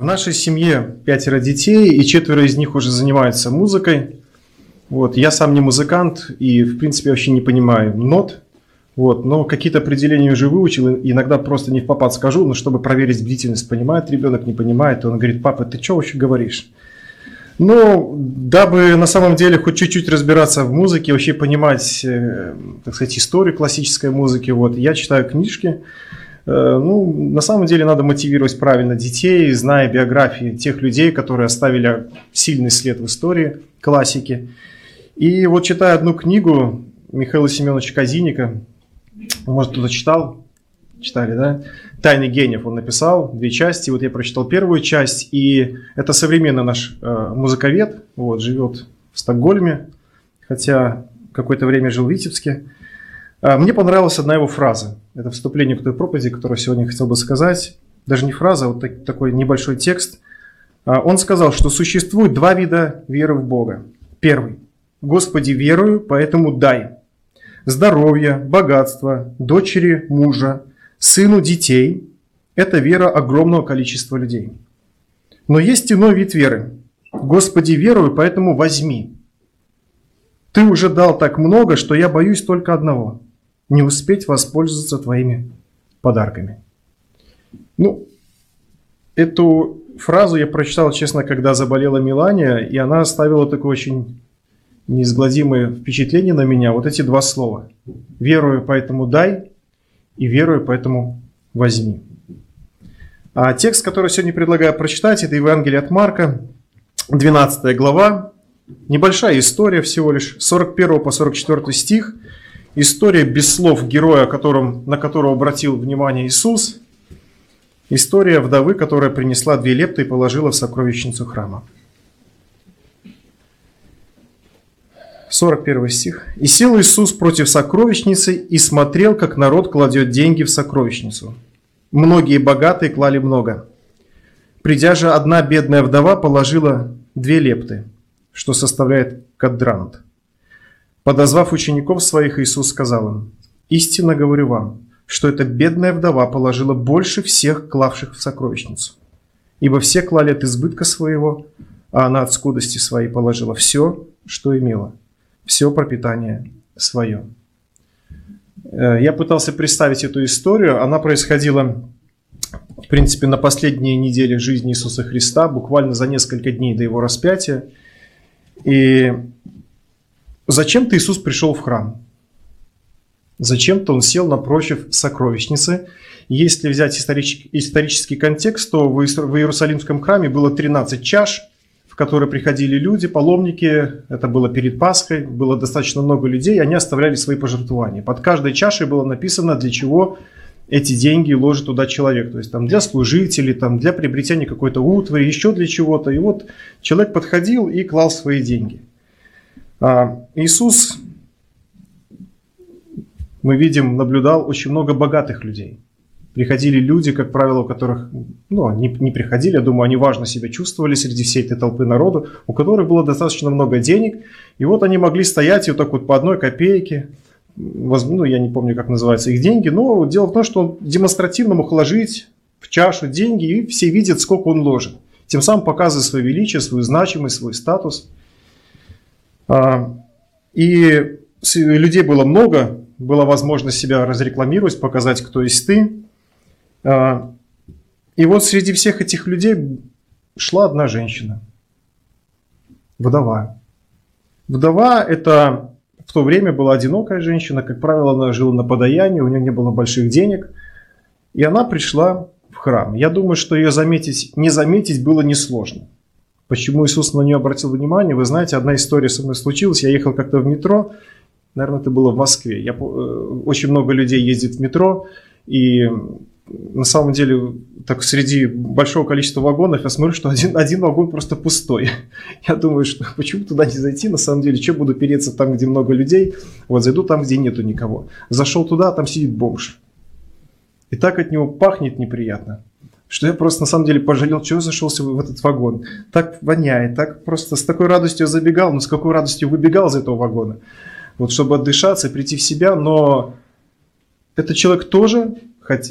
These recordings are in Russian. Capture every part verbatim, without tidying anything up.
В нашей семье пятеро детей, и четверо из них уже занимаются музыкой. Вот. Я сам не музыкант и, в принципе, вообще не понимаю нот. Вот. Но какие-то определения уже выучил, иногда просто не впопад скажу, но чтобы проверить бдительность, понимает ребенок, не понимает, то он говорит: папа, ты что вообще говоришь? Ну, дабы на самом деле хоть чуть-чуть разбираться в музыке, вообще понимать, так сказать, историю классической музыки, вот, я читаю книжки. Ну, на самом деле надо мотивировать правильно детей, зная биографии тех людей, которые оставили сильный след в истории классики. И вот читая одну книгу Михаила Семеновича Казиника, может, кто-то читал? Читали, да? «Тайны гениев» он написал, две части. Вот я прочитал первую часть, и это современный наш э, музыковед, вот, живет в Стокгольме, хотя какое-то время жил в Витебске. Мне понравилась одна его фраза. Это вступление к той проповеди, которую сегодня хотел бы сказать. Даже не фраза, а вот такой небольшой текст. Он сказал, что существует два вида веры в Бога. Первый. Господи, верую, поэтому дай. Здоровье, богатство, дочери мужа, сыну детей. Это вера огромного количества людей. Но есть иной вид веры. Господи, верую, поэтому возьми. Ты уже дал так много, что я боюсь только одного. Не успеть воспользоваться твоими подарками. Ну, эту фразу я прочитал, честно, когда заболела Мелания, и она оставила такое очень неизгладимое впечатление на меня. Вот эти два слова. Верую, поэтому дай, и верую, поэтому возьми. А текст, который сегодня предлагаю прочитать, это Евангелие от Марка, двенадцатая глава. Небольшая история всего лишь, с сорок первого по сорок четвёртый стих. История без слов героя, которым, на которого обратил внимание Иисус. История вдовы, которая принесла две лепты и положила в сокровищницу храма. сорок первый стих. «И сел Иисус против сокровищницы и смотрел, как народ кладет деньги в сокровищницу. Многие богатые клали много. Придя же, одна бедная вдова положила две лепты, что составляет квадрант. Подозвав учеников своих, Иисус сказал им: истинно говорю вам, что эта бедная вдова положила больше всех клавших в сокровищницу. Ибо все клали от избытка своего, а она от скудости своей положила все, что имела, все пропитание свое». Я пытался представить эту историю. Она происходила, в принципе, на последней неделе жизни Иисуса Христа, буквально за несколько дней до Его распятия. И зачем-то Иисус пришел в храм. Зачем-то Он сел напротив сокровищницы. Если взять исторический, исторический контекст, то в Иерусалимском храме было тринадцать чаш, в которые приходили люди, паломники. Это было перед Пасхой, было достаточно много людей, они оставляли свои пожертвования. Под каждой чашей было написано, для чего эти деньги ложит туда человек. То есть там для служителей, там, для приобретения какой-то утвари, еще для чего-то. И вот человек подходил и клал свои деньги. А Иисус, мы видим, наблюдал очень много богатых людей. Приходили люди, как правило, у которых, ну, не, не приходили, я думаю, они важно себя чувствовали среди всей этой толпы народу, у которых было достаточно много денег, и вот они могли стоять и вот так вот по одной копейке, ну, я не помню, как называются их деньги, но дело в том, что он демонстративно мог ложить в чашу деньги, и все видят, сколько он ложит, тем самым показывая свое величие, свою значимость, свой статус. И людей было много, была возможность себя разрекламировать, показать, кто есть ты. И вот среди всех этих людей шла одна женщина, вдова. Вдова – это в то время была одинокая женщина, как правило, она жила на подаянии, у нее не было больших денег, и она пришла в храм. Я думаю, что ее заметить, не заметить было несложно. Почему Иисус на нее обратил внимание? Вы знаете, одна история со мной случилась, я ехал как-то в метро, наверное, это было в Москве. Я, очень много людей ездит в метро, и на самом деле, так среди большого количества вагонов я смотрю, что один, один вагон просто пустой. Я думаю, что почему туда не зайти, на самом деле, что буду переться там, где много людей, вот зайду там, где нету никого. Зашел туда, а там сидит бомж. И так от него пахнет неприятно, что я просто на самом деле пожалел, чего я зашелся в этот вагон. Так воняет, так просто с такой радостью забегал, но с какой радостью выбегал из этого вагона. Вот чтобы отдышаться, прийти в себя, но этот человек тоже, хоть,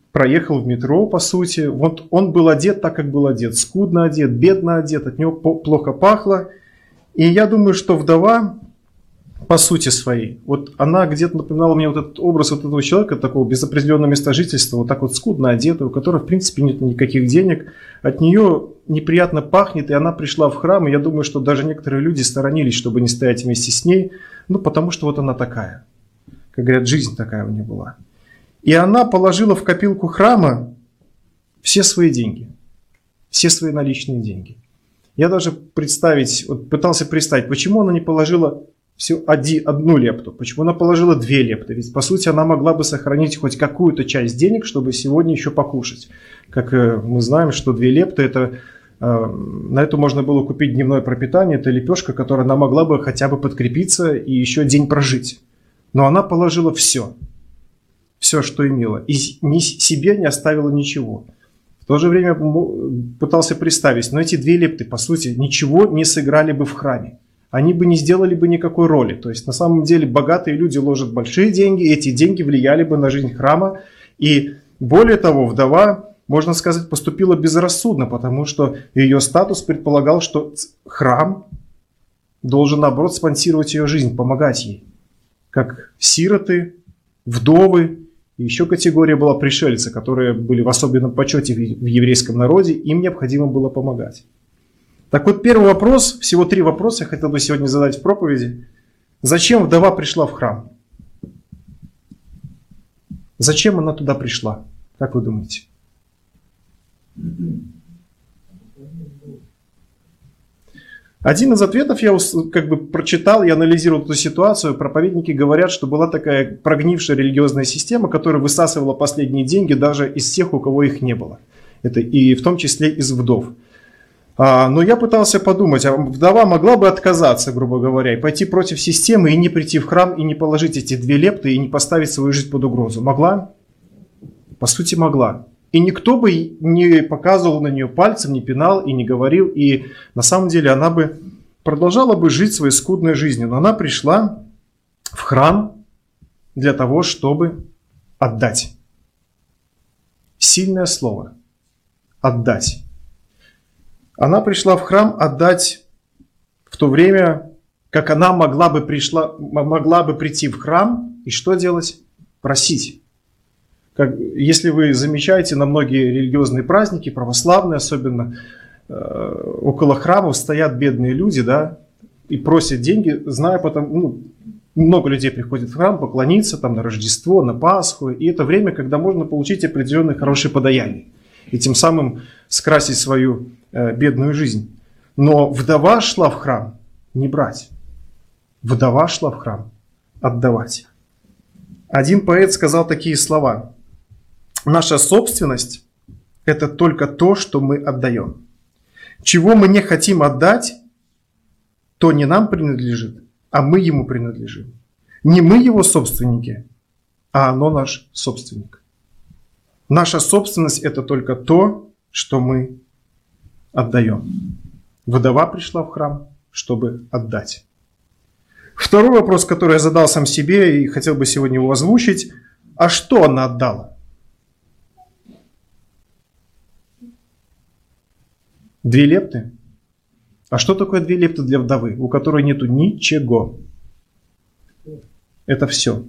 проехал в метро, по сути. Вот он был одет так, как был одет. Скудно одет, бедно одет, от него плохо пахло. И я думаю, что вдова, по сути своей, вот она где-то напоминала мне вот этот образ вот этого человека, такого без определенного места жительства, вот так вот скудно одетого, у которого, в принципе, нет никаких денег. От нее неприятно пахнет, и она пришла в храм, и я думаю, что даже некоторые люди сторонились, чтобы не стоять вместе с ней, ну, потому что вот она такая. Как говорят, жизнь такая у нее была. И она положила в копилку храма все свои деньги, все свои наличные деньги. Я даже представить, вот пытался представить, почему она не положила всю оди, одну лепту, почему она положила две лепты. Ведь, по сути, она могла бы сохранить хоть какую-то часть денег, чтобы сегодня еще покушать. Как мы знаем, что две лепты, это, на эту можно было купить дневное пропитание, это лепешка, которая она могла бы хотя бы подкрепиться и еще день прожить. Но она положила все. Все, что имела. И ни себе не оставила ничего. В то же время пытался представить, но эти две лепты, по сути, ничего не сыграли бы в храме. Они бы не сделали бы никакой роли. То есть, на самом деле, богатые люди ложат большие деньги, и эти деньги влияли бы на жизнь храма. И более того, вдова, можно сказать, поступила безрассудно, потому что ее статус предполагал, что храм должен, наоборот, спонсировать ее жизнь, помогать ей. Как сироты, вдовы, и еще категория была пришельцы, которые были в особенном почете в еврейском народе, им необходимо было помогать. Так вот, первый вопрос, всего три вопроса я хотел бы сегодня задать в проповеди. Зачем вдова пришла в храм? Зачем она туда пришла? Как вы думаете? Один из ответов я как бы прочитал, я анализировал эту ситуацию. Проповедники говорят, что была такая прогнившая религиозная система, которая высасывала последние деньги даже из тех, у кого их не было. Это и в том числе из вдов. А, но я пытался подумать, а вдова могла бы отказаться, грубо говоря, и пойти против системы, и не прийти в храм, и не положить эти две лепты, и не поставить свою жизнь под угрозу. Могла? По сути, могла. И никто бы не показывал на нее пальцем, не пинал и не говорил. И на самом деле она бы продолжала бы жить своей скудной жизнью. Но она пришла в храм для того, чтобы отдать. Сильное слово. Отдать. Она пришла в храм отдать в то время, как она могла бы, пришла, могла бы прийти в храм и что делать? Просить. Как, если вы замечаете, на многие религиозные праздники, православные особенно, э, около храмов стоят бедные люди, да, и просят деньги, зная потом, ну, много людей приходит в храм поклониться там, на Рождество, на Пасху, и это время, когда можно получить определенные хорошие подаяния, и тем самым скрасить свою э, бедную жизнь. Но вдова шла в храм не брать, вдова шла в храм отдавать. Один поэт сказал такие слова: «Наша собственность – это только то, что мы отдаем. Чего мы не хотим отдать, то не нам принадлежит, а мы ему принадлежим. Не мы его собственники, а оно наш собственник. Наша собственность – это только то, что мы отдаем». Вдова пришла в храм, чтобы отдать. Второй вопрос, который я задал сам себе и хотел бы сегодня его озвучить: а что она отдала? Две лепты? А что такое две лепты для вдовы, у которой нету ничего? Это все.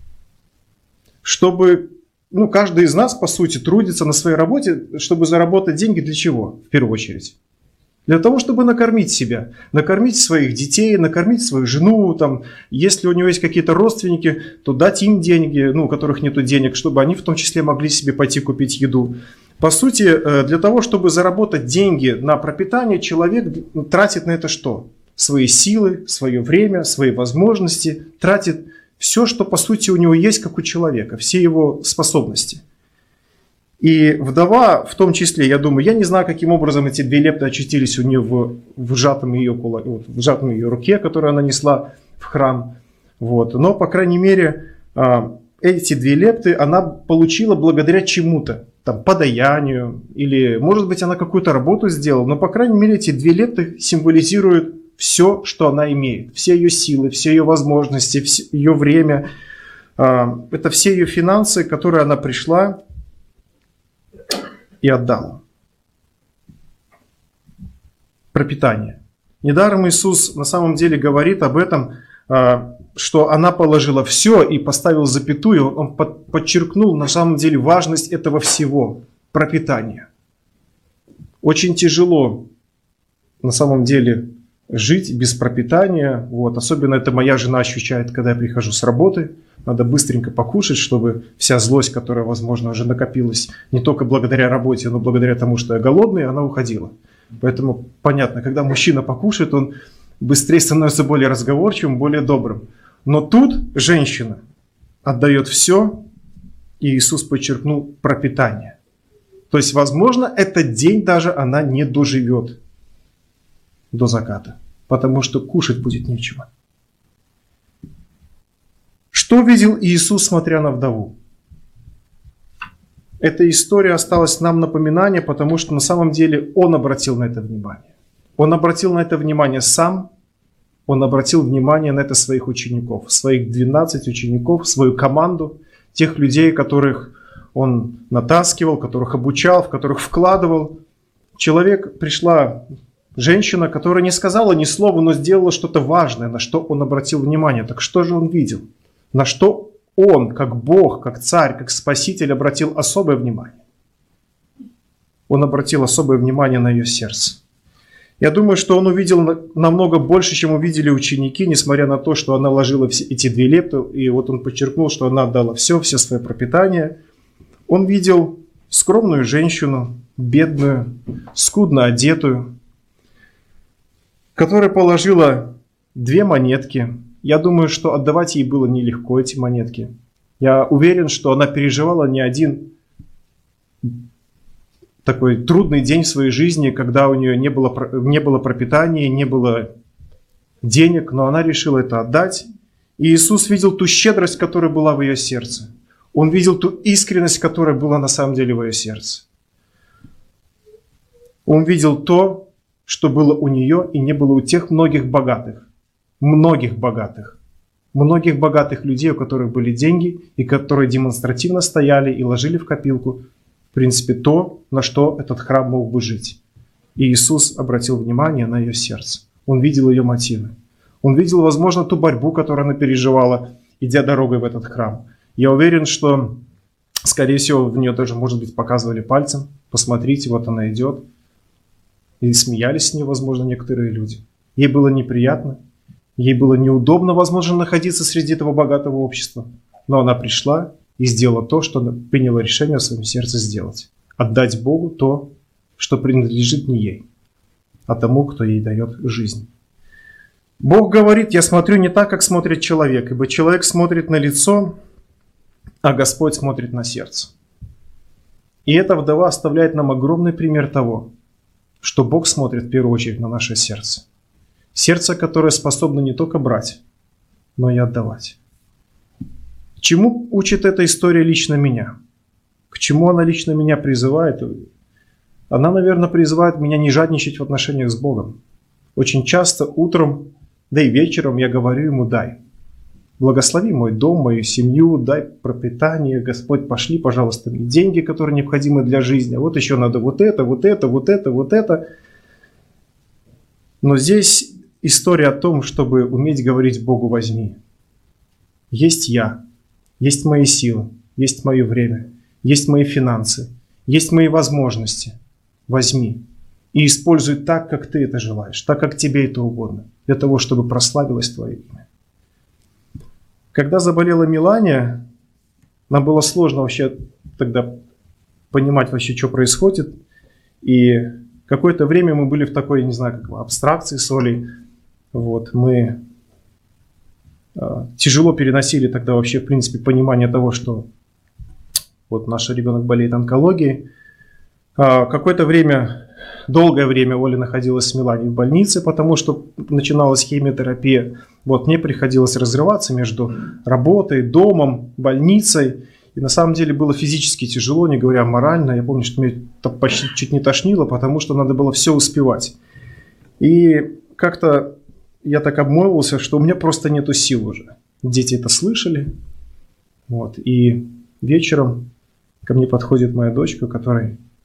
Чтобы, ну, каждый из нас, по сути, трудится на своей работе, чтобы заработать деньги для чего? В первую очередь. Для того, чтобы накормить себя, накормить своих детей, накормить свою жену. Там, если у него есть какие-то родственники, то дать им деньги, ну, у которых нет денег, чтобы они в том числе могли себе пойти купить еду. По сути, для того, чтобы заработать деньги на пропитание, человек тратит на это что? Свои силы, свое время, свои возможности, тратит все, что по сути у него есть, как у человека, все его способности. И вдова, в том числе, я думаю, я не знаю, каким образом эти две лепты очутились у нее в, в, сжатом ее, вот, в сжатом ее руке, которую она несла в храм. Вот. Но, по крайней мере, эти две лепты она получила благодаря чему-то, там, подаянию, или, может быть, она какую-то работу сделала, но, по крайней мере, эти две лепты символизируют все, что она имеет, все ее силы, все ее возможности, все ее время, это все ее финансы, которые она пришла и отдал. Пропитание. Недаром Иисус на самом деле говорит об этом, что она положила все и поставил запятую. Он подчеркнул на самом деле важность этого всего – пропитания. Очень тяжело на самом деле жить без пропитания. Вот. Особенно это моя жена ощущает, когда я прихожу с работы. Надо быстренько покушать, чтобы вся злость, которая, возможно, уже накопилась не только благодаря работе, но благодаря тому, что я голодный, она уходила. Поэтому понятно, когда мужчина покушает, он быстрее становится более разговорчивым, более добрым. Но тут женщина отдает все, и Иисус подчеркнул пропитание. То есть, возможно, этот день даже она не доживет до заката, потому что кушать будет нечего. Что видел Иисус, смотря на вдову? Эта история осталась нам напоминание, потому что на самом деле Он обратил на это внимание. Он обратил на это внимание сам, Он обратил внимание на это своих учеников, своих двенадцать учеников, свою команду, тех людей, которых Он натаскивал, которых обучал, в которых вкладывал. Человек, пришла женщина, которая не сказала ни слова, но сделала что-то важное, на что Он обратил внимание. Так что же Он видел? На что Он, как Бог, как Царь, как Спаситель, обратил особое внимание? Он обратил особое внимание на ее сердце. Я думаю, что Он увидел намного больше, чем увидели ученики, несмотря на то, что она вложила все эти две лепты, и вот Он подчеркнул, что она отдала все, все свое пропитание. Он видел скромную женщину, бедную, скудно одетую, которая положила две монетки. Я думаю, что отдавать ей было нелегко эти монетки. Я уверен, что она переживала не один такой трудный день в своей жизни, когда у нее не было, не было пропитания, не было денег, но она решила это отдать. И Иисус видел ту щедрость, которая была в ее сердце. Он видел ту искренность, которая была на самом деле в ее сердце. Он видел то, что было у нее и не было у тех многих богатых. Многих богатых. Многих богатых людей, у которых были деньги, и которые демонстративно стояли и ложили в копилку, в принципе, то, на что этот храм мог бы жить. И Иисус обратил внимание на ее сердце. Он видел ее мотивы. Он видел, возможно, ту борьбу, которую она переживала, идя дорогой в этот храм. Я уверен, что, скорее всего, в нее даже, может быть, показывали пальцем. Посмотрите, вот она идет. И смеялись с ней, возможно, некоторые люди. Ей было неприятно. Ей было неудобно, возможно, находиться среди этого богатого общества. Но она пришла и сделала то, что она приняла решение в своем сердце сделать. Отдать Богу то, что принадлежит не ей, а тому, кто ей дает жизнь. Бог говорит: я смотрю не так, как смотрит человек, ибо человек смотрит на лицо, а Господь смотрит на сердце. И эта вдова оставляет нам огромный пример того, что Бог смотрит в первую очередь на наше сердце. Сердце, которое способно не только брать, но и отдавать. К чему учит эта история лично меня? К чему она лично меня призывает? Она, наверное, призывает меня не жадничать в отношениях с Богом. Очень часто утром, да и вечером я говорю Ему: дай. Благослови мой дом, мою семью, дай пропитание. Господь, пошли, пожалуйста, мне деньги, которые необходимы для жизни. Вот еще надо вот это, вот это, вот это, вот это. Но здесь история о том, чтобы уметь говорить Богу: возьми. Есть я, есть мои силы, есть мое время, есть мои финансы, есть мои возможности. Возьми и используй так, как ты это желаешь, так, как тебе это угодно, для того, чтобы прославилось твое имя. Когда заболела Мелания, нам было сложно вообще тогда понимать вообще, что происходит. И какое-то время мы были в такой, не знаю, как абстракции с Олей. Вот, мы э, тяжело переносили тогда вообще, в принципе, понимание того, что вот наш ребенок болеет онкологией. Э, какое-то время, долгое время Оля находилась с Меланией в больнице, потому что начиналась химиотерапия. Вот, мне приходилось разрываться между работой, домом, больницей. И на самом деле было физически тяжело, не говоря морально. Я помню, что меня почти чуть не тошнило, потому что надо было все успевать. И как-то я так обмолвился, что у меня просто нету сил уже. Дети это слышали. Вот. И вечером ко мне подходит моя дочка, которой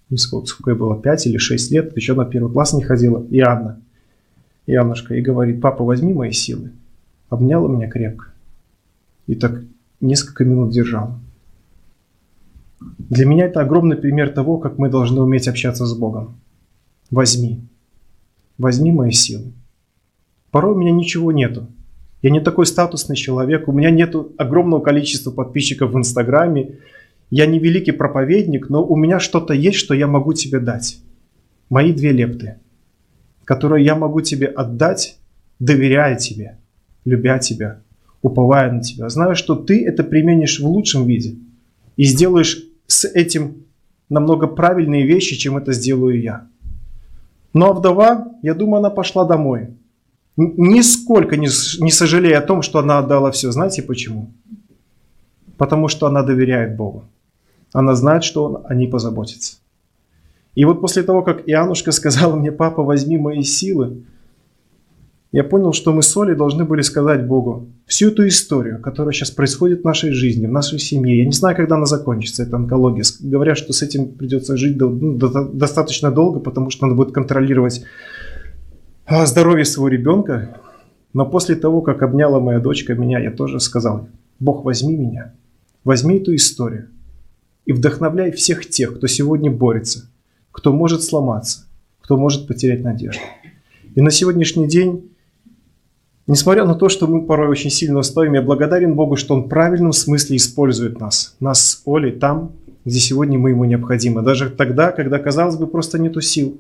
не сколько, сколько ей было, пять или шесть лет, еще на первый класс не ходила, и Анна, и Аннушка, и говорит: папа, возьми мои силы. Обняла меня крепко. И так несколько минут держала. Для меня это огромный пример того, как мы должны уметь общаться с Богом. Возьми. Возьми мои силы. Порой у меня ничего нету. Я не такой статусный человек, у меня нету огромного количества подписчиков в Инстаграме, я не великий проповедник, но у меня что-то есть, что я могу тебе дать. Мои две лепты, которые я могу тебе отдать, доверяя тебе, любя тебя, уповая на тебя. Знаю, что ты это применишь в лучшем виде и сделаешь с этим намного правильные вещи, чем это сделаю я. Ну а вдова, я думаю, она пошла домой. Нисколько не, не сожалея о том, что она отдала все. Знаете почему? Потому что она доверяет Богу. Она знает, что Он о ней позаботится. И вот после того, как Иоаннушка сказала мне: папа, возьми мои силы, я понял, что мы с Олей должны были сказать Богу всю эту историю, которая сейчас происходит в нашей жизни, в нашей семье. Я не знаю, когда она закончится, эта онкология. Говорят, что с этим придется жить ну, достаточно долго, потому что надо будет контролировать здоровье своего ребенка. Но после того, как обняла моя дочка меня, я тоже сказал: Бог, возьми меня, возьми эту историю и вдохновляй всех тех, кто сегодня борется, кто может сломаться, кто может потерять надежду. И на сегодняшний день, несмотря на то, что мы порой очень сильно стоим, я благодарен Богу, что Он в правильном смысле использует нас. Нас с Олей там, где сегодня мы Ему необходимы. Даже тогда, когда, казалось бы, просто нету сил.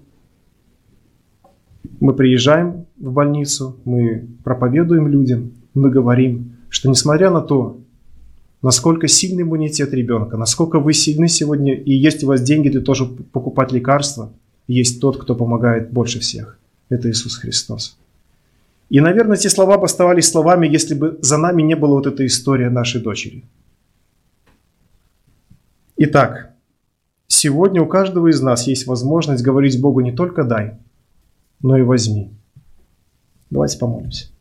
Мы приезжаем в больницу, мы проповедуем людям, мы говорим, что несмотря на то, насколько сильный иммунитет ребенка, насколько вы сильны сегодня, и есть у вас деньги для того, чтобы покупать лекарства, есть тот, кто помогает больше всех. Это Иисус Христос. И, наверное, эти слова бы оставались словами, если бы за нами не была вот эта история нашей дочери. Итак, сегодня у каждого из нас есть возможность говорить Богу не только «дай», но и «возьми». Давайте помолимся.